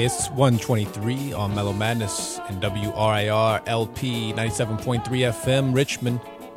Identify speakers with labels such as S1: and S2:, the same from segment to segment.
S1: Hey, it's 123 on Mellow Madness and WRIR LP 97.3 FM, Richmond.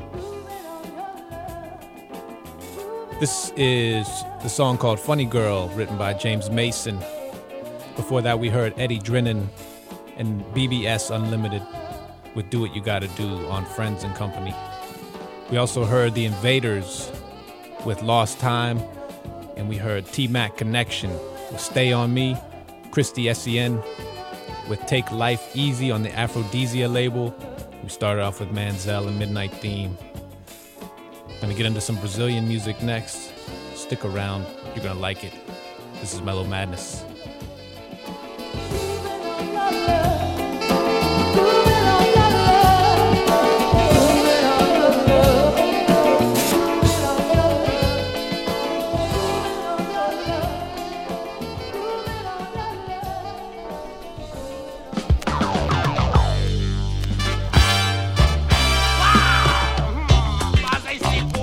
S1: This is the song called Funny Girl, written by James Mason. Before that, we heard Eddie Drennan and BBS Unlimited with Do What You Gotta Do on Friends and Company. We also heard The Invaders with Lost Time, and we heard T-Mac Connection with Stay On Me, Christy S.E.N. with Take Life Easy on the Aphrodisia label. We started off with Manzel and Midnight Theme. Gonna get into some Brazilian music next. Stick around, you're gonna like it. This is Mellow Madness.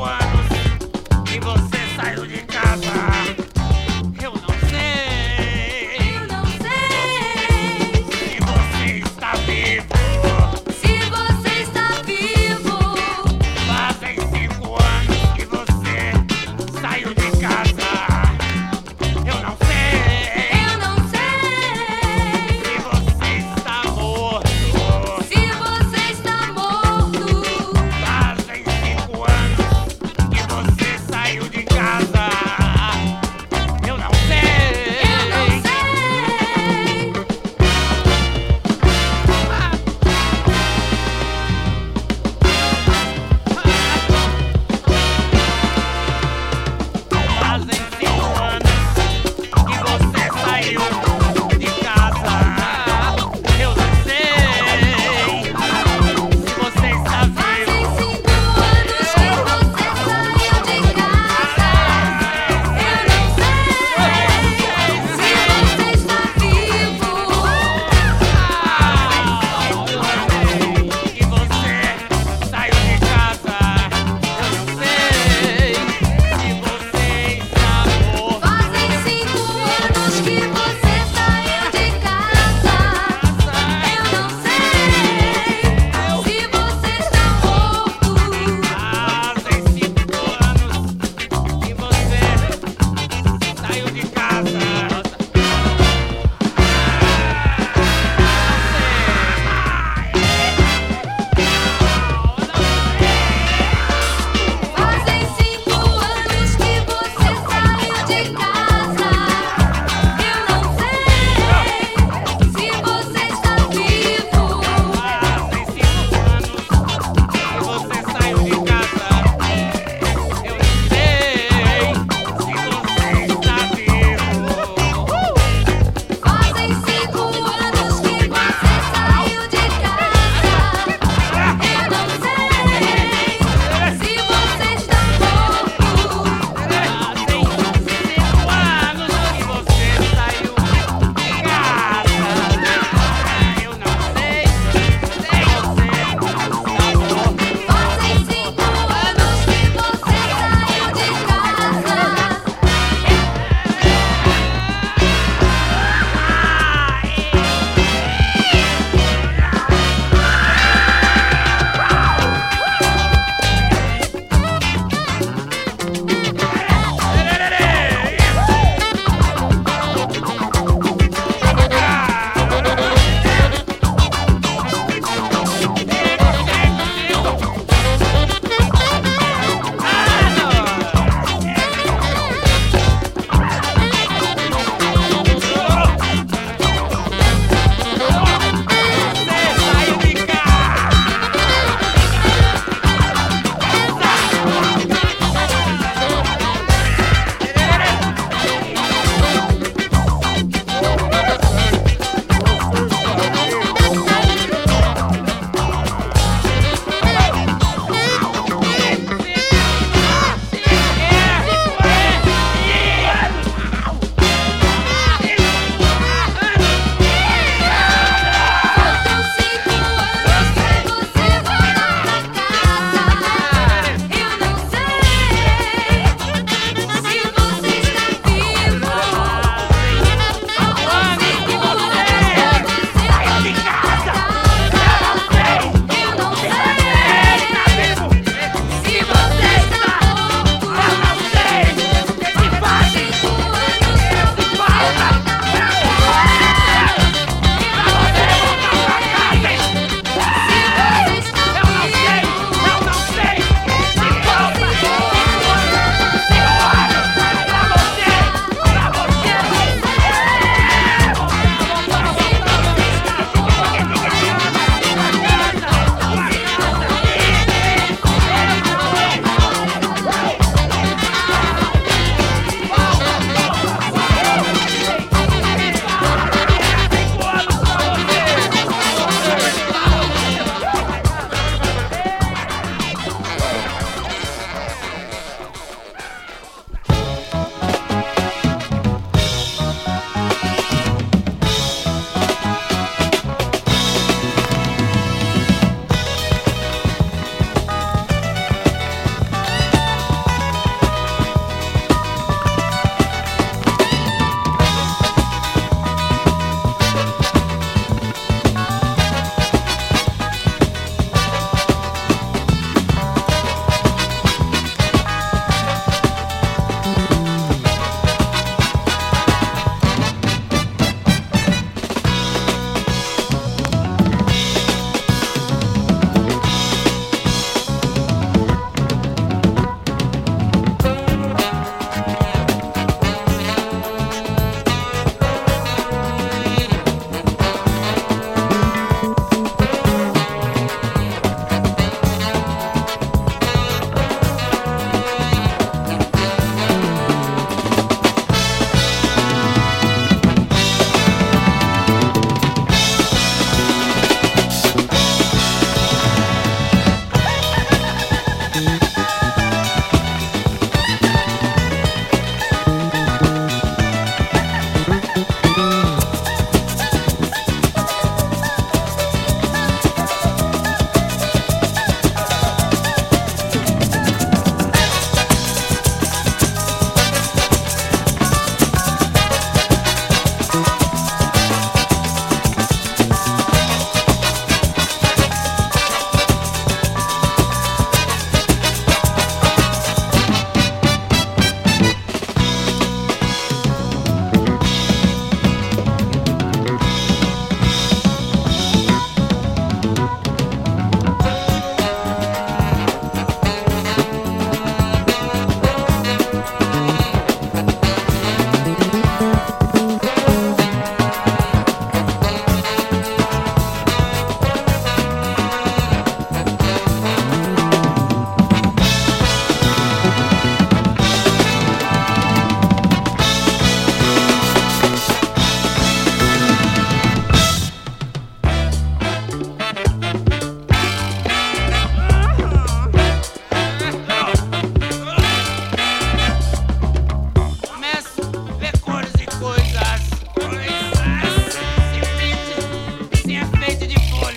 S2: Você saiu de casa, eu não sei.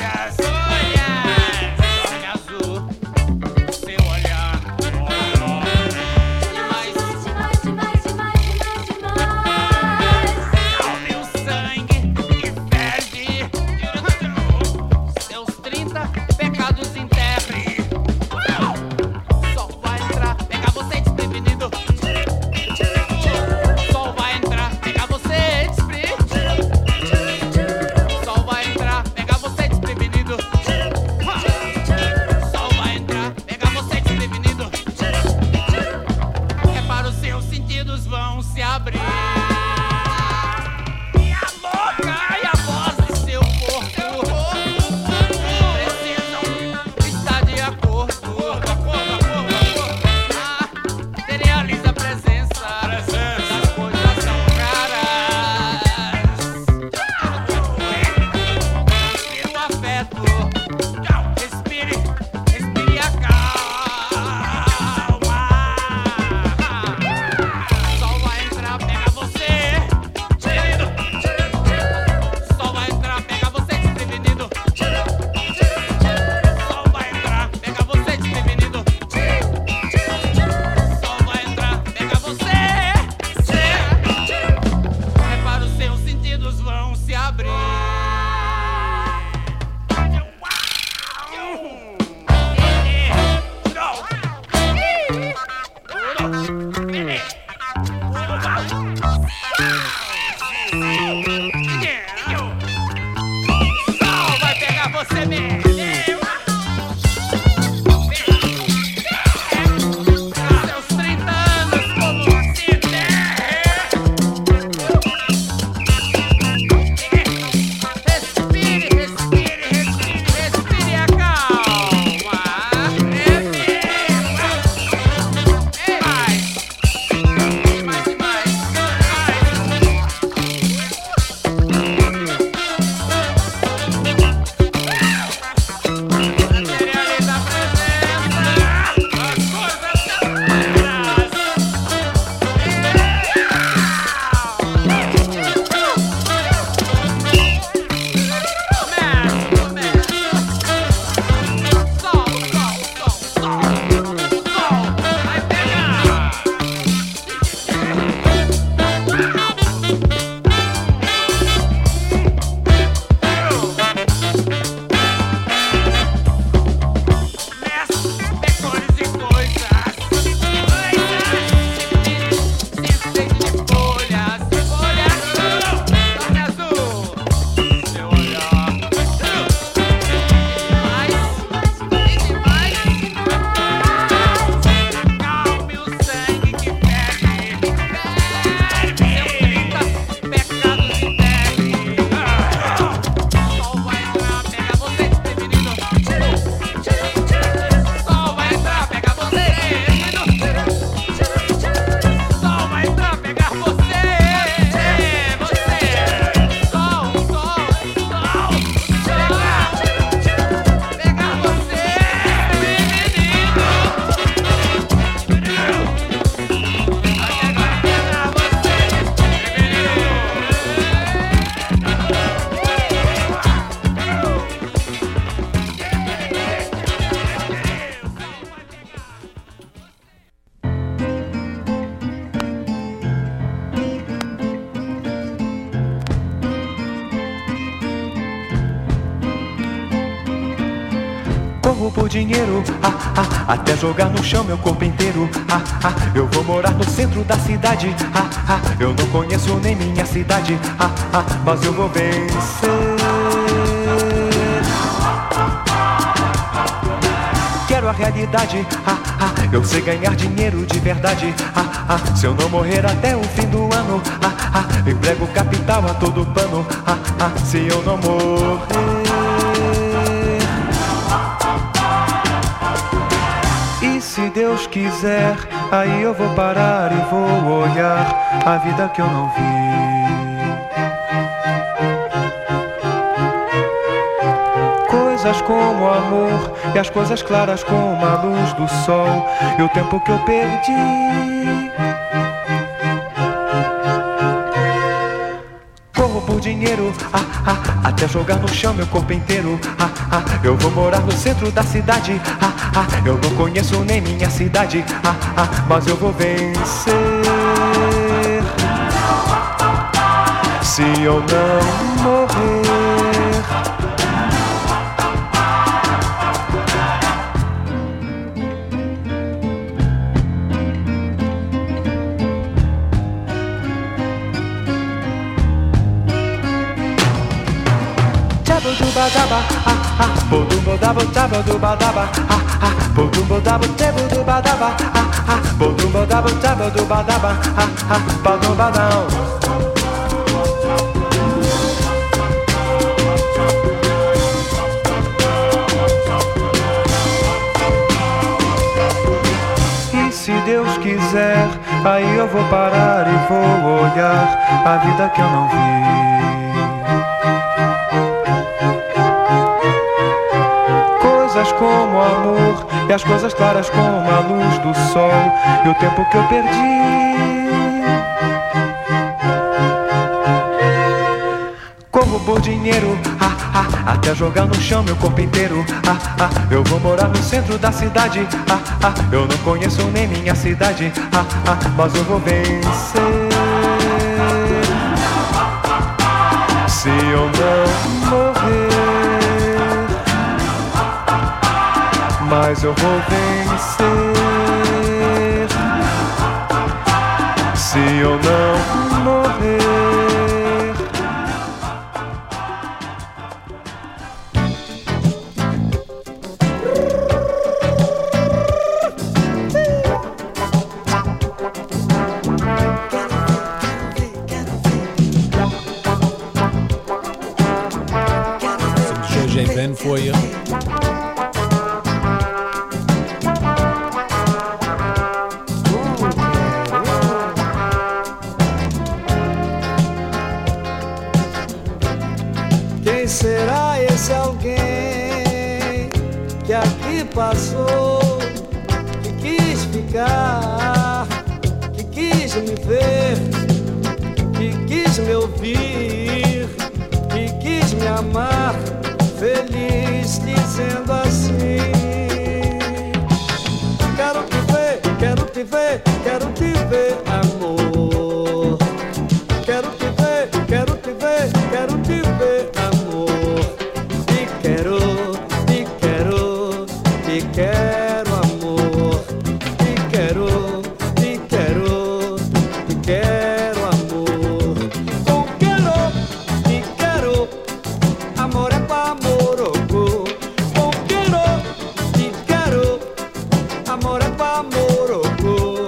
S2: Corro por dinheiro, até jogar no chão meu corpo inteiro. Eu vou morar no centro da cidade. Eu não conheço nem minha cidade. Mas eu vou vencer. Quero a realidade. Eu sei ganhar dinheiro de verdade. Se eu não morrer até o fim do ano, emprego capital a todo pano. Se eu não morrer. E se Deus quiser, aí eu vou parar e vou olhar a vida que eu não vi. Coisas como amor e as coisas claras como a luz do sol e o tempo que eu perdi. Corro por por dinheiro, até jogar no chão meu corpo inteiro. Eu vou morar no centro da cidade, eu não conheço nem minha cidade, mas eu vou vencer. Se eu não morrer. Bodubadaba, bodubodabo, tabodubadaba, bodubodabo, tebodubadaba, bodubodabo, tabodubadaba, badubadão. E se Deus quiser, aí eu vou parar e vou olhar a vida que eu não vi. Coisas como amor e as coisas claras como a luz do sol e o tempo que eu perdi. Corro por dinheiro, até jogar no chão meu corpo inteiro. Eu vou morar no centro da cidade, eu não conheço nem minha cidade, mas eu vou vencer. Se eu não morrer, mas eu vou vencer. Se eu não morrer.
S1: Some Jorge Ben for you.
S3: Será esse alguém que aqui passou, que quis ficar, que quis me ver, que quis me ouvir, que quis me amar, feliz dizendo assim: quero te ver, quero te ver, quero te ver, amor. Quero te ver, quero te ver, quero te ver, amor. Te quero, amor. Te quero, te quero, te quero, amor. Oh, te quero, amor é pra morogo. Oh, te quero, amor é pra morogo.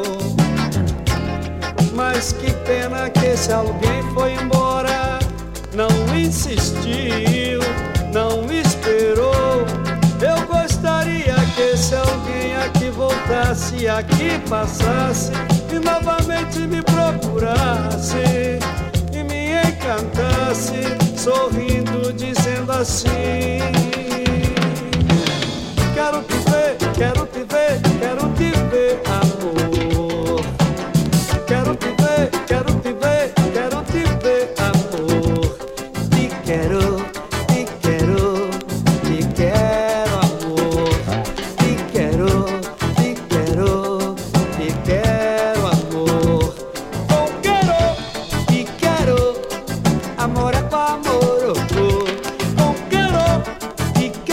S3: Mas que pena que esse alguém foi embora. Não insistiu, não esperou. Eu gostaria que esse alguém aqui voltasse, aqui passasse e novamente me procurasse e me encantasse, sorrindo, dizendo assim: quero te ver, quero te ver, quero te ver, amor. Quero te ver, quero te ver, quero te ver, amor. Te quero, te quero, te quero, amor. Te quero, te quero, te quero, amor. Oh, te quero, amor é pra amor. Oh, te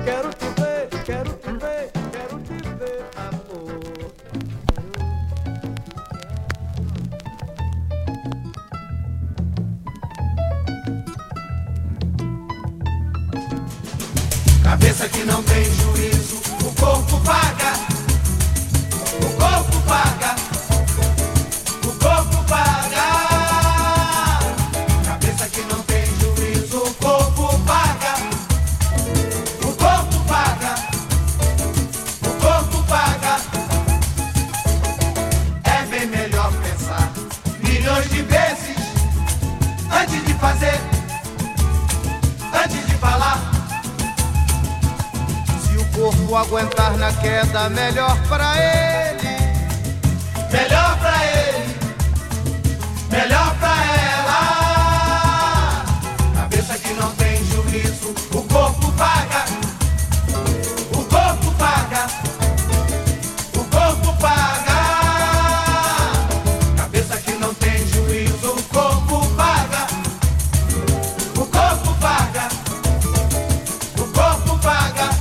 S3: quero te ver, quero te ver, quero te ver, amor.
S4: Cabeça que não tem juízo, o corpo paga. O corpo paga. O corpo paga. Cabeça que não tem juízo, o corpo paga. O corpo paga. O corpo paga. É bem melhor pensar milhões de vezes antes de fazer, antes de falar.
S5: Corpo aguentar na queda, melhor pra ele.
S4: Melhor pra ele, melhor pra ela. Cabeça que não tem juízo, o corpo paga. O corpo paga. O corpo paga. Cabeça que não tem juízo, o corpo paga. O corpo paga. O corpo paga.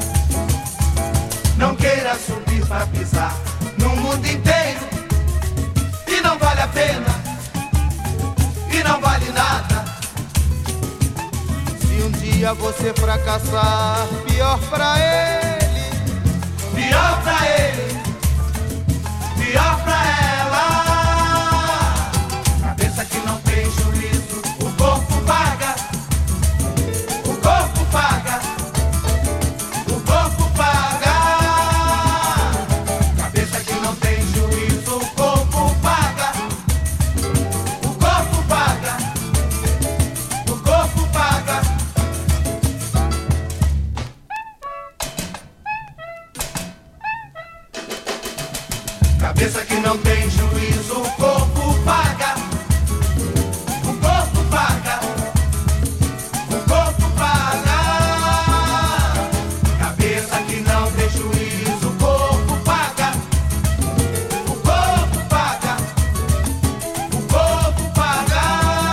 S4: Não queira subir pra pisar no mundo inteiro. E não vale a pena. E não vale nada.
S5: Se um dia você fracassar, pior pra ele.
S4: Pior pra ele. Pior pra ela. Cabeça que não tem juízo, o corpo paga. O corpo paga. O corpo paga. Cabeça que não tem juízo, o corpo paga. O corpo paga. O corpo paga. Cabeça que não tem juízo, o corpo paga. O corpo paga. O corpo paga. Cabeça que não tem juízo, o corpo paga. O corpo paga. O corpo paga.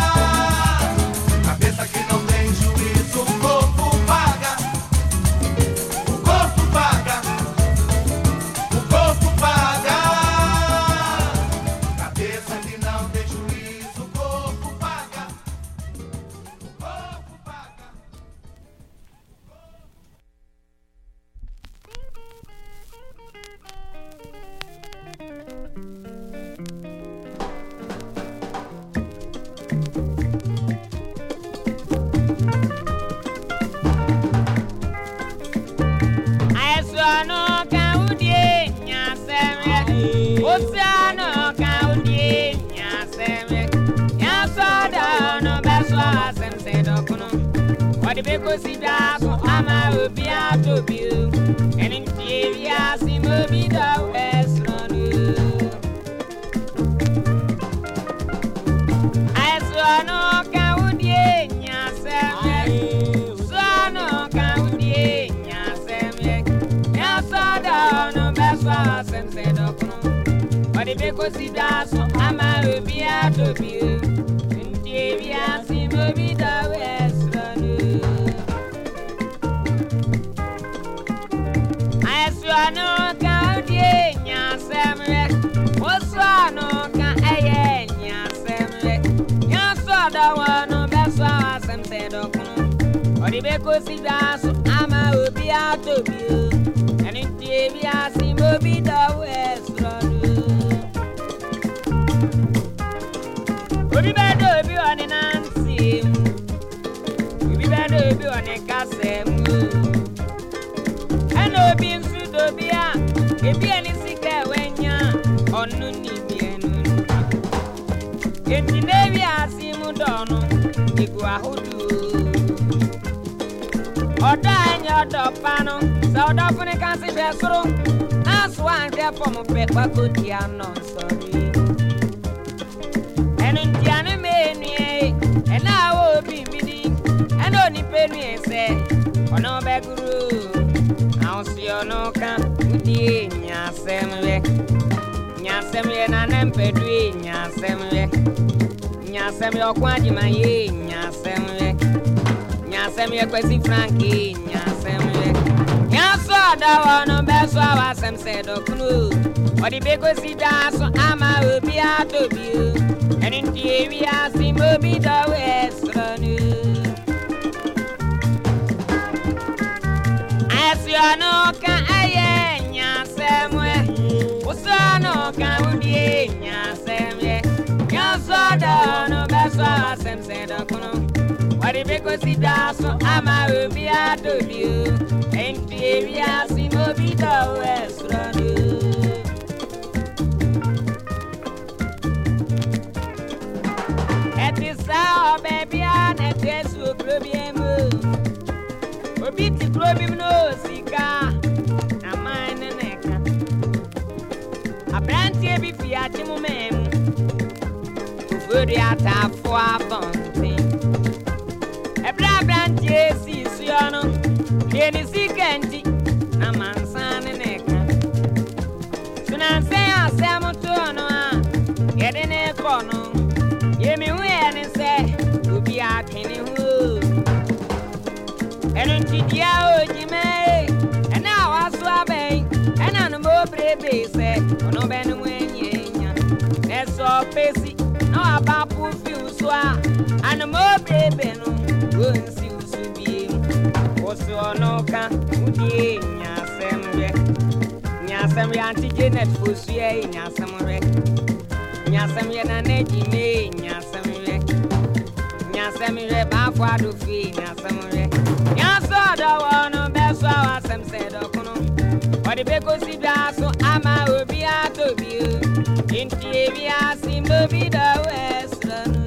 S4: Cabeça que não tem juízo, o corpo paga. O corpo paga. O corpo paga. Cabeça que não tem juízo, o corpo paga. O corpo paga.
S6: Aesuano kaudie nyaseme, oceano kaudie nyaseme, nyasada no beswa semse dokuno. Wadi beko sidaso ama ubia tobiu, enin tivia simobida wesronu. Aesuano kaudie nyaseme, oceano kaudie nyaseme, nyasada no beswa semse dokuno. Wadi beko sidaso ama ubia tobiu, enin tivia simobida wesronu. Aesuano kaudie nyaseme, osuano ka eye nyaseme, nyasada wano beswa semse dokuno. Wadi beko sidaso ama ubia tobiu, enin tivia simobida wesronu. Obi bedo obi one nansi, obi bedo obi one kasemu. Eno obi nsu dobi a, ebi eni sika wenya, onu ni bienu. Enti nevi asimu dono, igu ahudu. Oda enyo do pano, sa oda fune kansi besuru. Aswa ante pomo pe wakoti anon sorry. Enu ntiane menue, ena obi midi, eno ni penue se, ono beguru. Ausiono ka udie nyasemwe, nyasemwe na nempedui nyasemwe, nyasemwe okwaji maye nyasemwe, nyasemwe kwesi franki nyasemwe. semwe. Nyaso da wono beso awasem se dokunu. Odi beko si daso ama obi adobi. Enti ewi asim obi da wesranu. Asiano ka aye nyasemwe. Usano ka udi nyasemwe. Nyaso da no beso awasem se dokunu. Odi beko si daso ama obi adobi. Enti ewi asim obi da wesranu. Oh baby, I net is so problem. Obi ti problem no sika. Na mine neka. Abrantie bi fi ati mo mem. Ufodi ata fo abonte. Ebra abrantie si suyo no. Eni sikenti na mansane neka. Sunanse asem to no a. Yede ne kono. Yemi weni se ubi akini hu. Enu nchidia ojime. Ena wasu abe. Ena numo brebe se. Ono benu mwenye nya. Neso pesi. No abapu fi uswa. Anumo brebe no. Wonsi usubi. Osu onoka. Udi nyasemwe. Nyasemwe anti-Janet fosue nyasemwe. Nyasemwe na nejime nyasemwe. Nyasemwe ba fwadu fi nyasemwe. Nyasoda wono beso awasem se dokuno. Odi beko si daso ama obi atobi. Inti ewi asim obi da wesranu.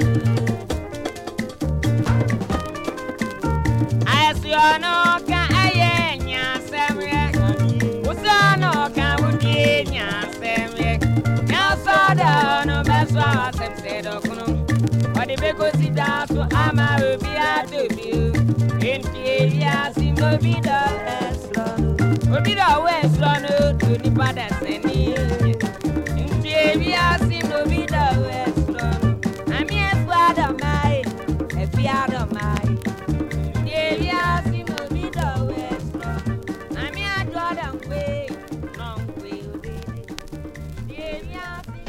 S6: Asiono ka aye nyasemwe. Usano ka udi nyasemwe. Nyasoda no beso awasem se dokuno. Odi beko si daso ama obi atobi. Inti ewi asim obi da wesranu. Obi da wesranu to nipa da seni. Inti ewi asim obi da wesranu. Ami efuada mai, efiada mai. Inti ewi asim obi da wesranu. Ami adoda nkwe, no nkwe odede. Inti ewi asim.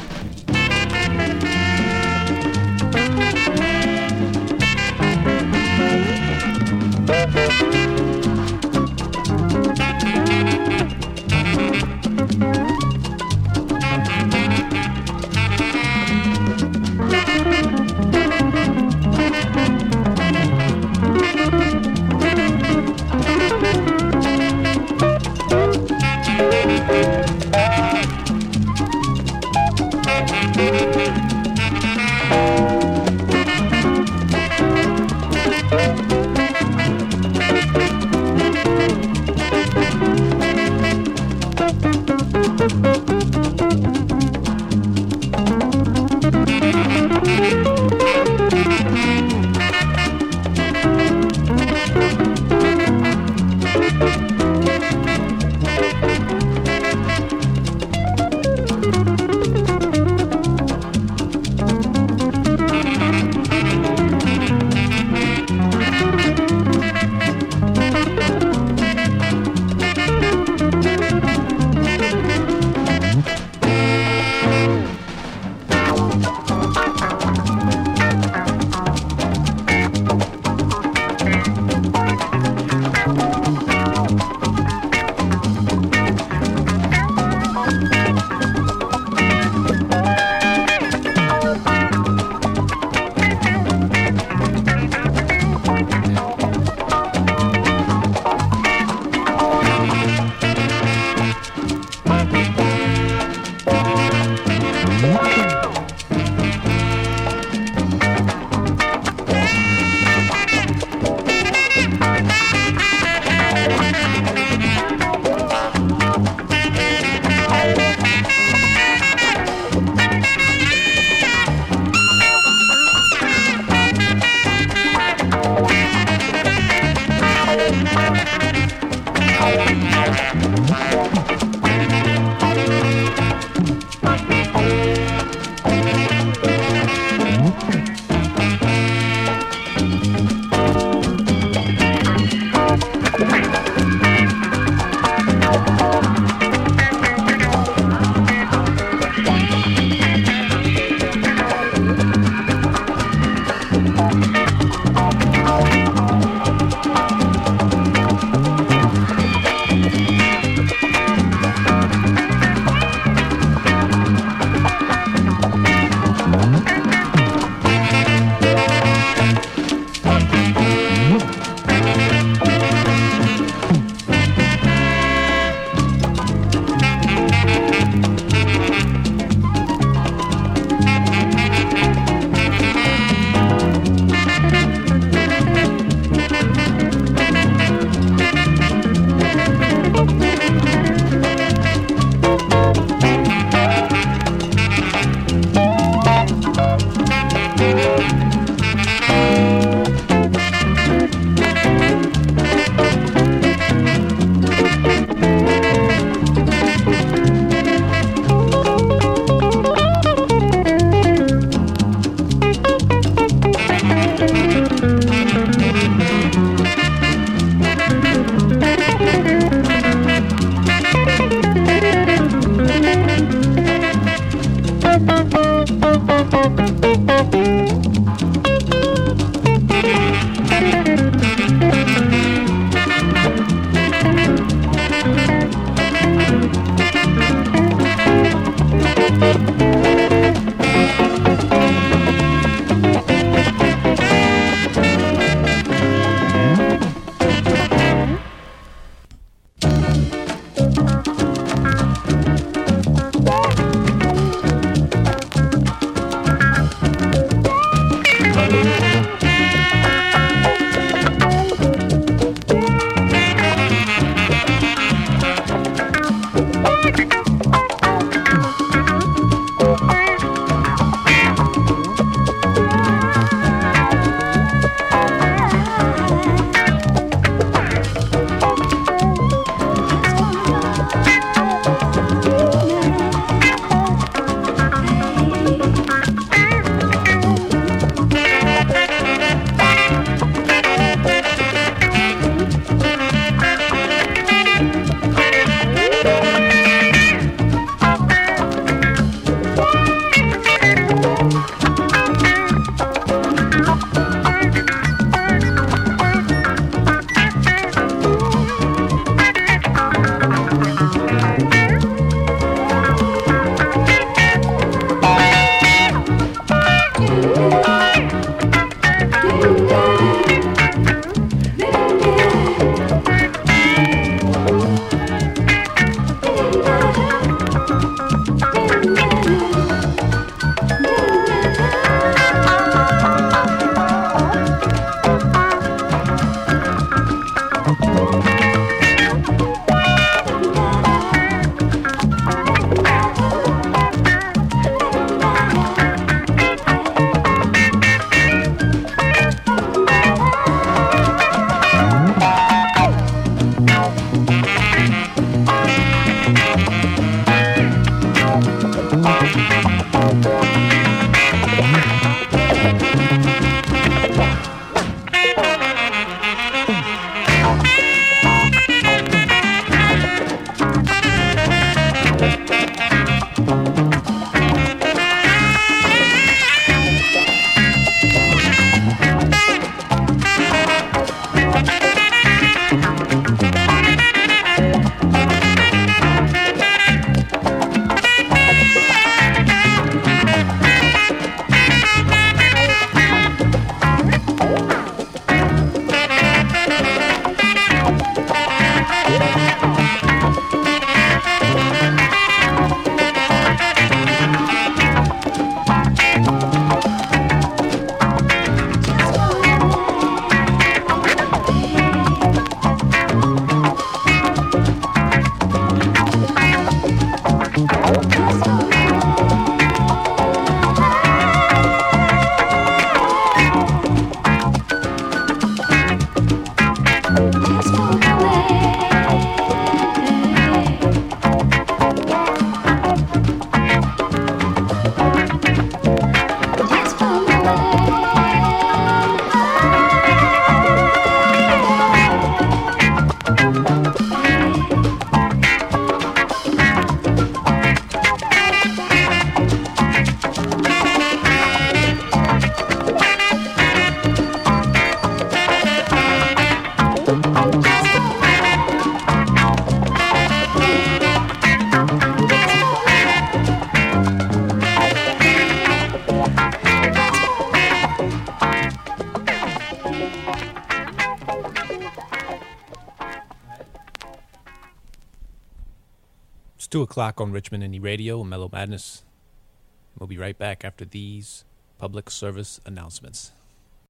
S1: It's 2 o'clock on Richmond Indie Radio and Mellow Madness. We'll be right back after these public service announcements.